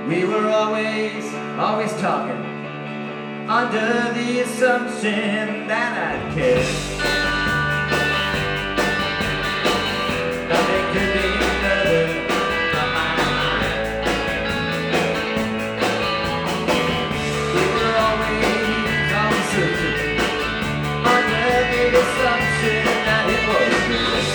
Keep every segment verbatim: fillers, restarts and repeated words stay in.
We were always, always talking under the assumption that I'd care. Nothing could be further from my mind. We were always, always searching under the assumption that it was good.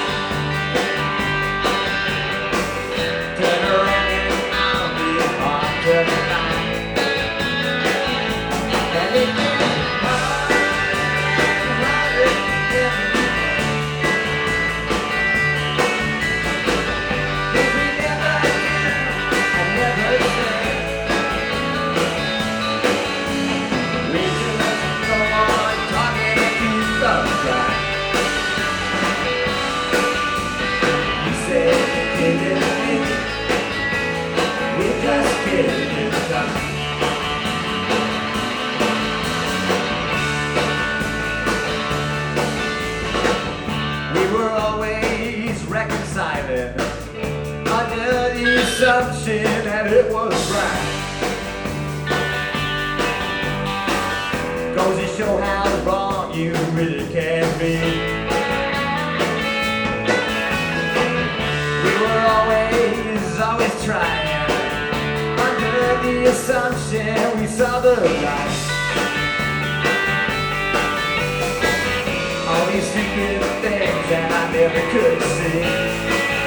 Turn around and I'll be hard to find. And it gets harder, harder every day. 'Cause we never do, I never say. We just go on talking and keep subscribe. You said you didn't think we just kidding in time. We were always reconciling under the assumption that it was right. Goes to show how wrong you really can be. We were always, always trying under the assumption we saw the light. All these secret things that I never could see.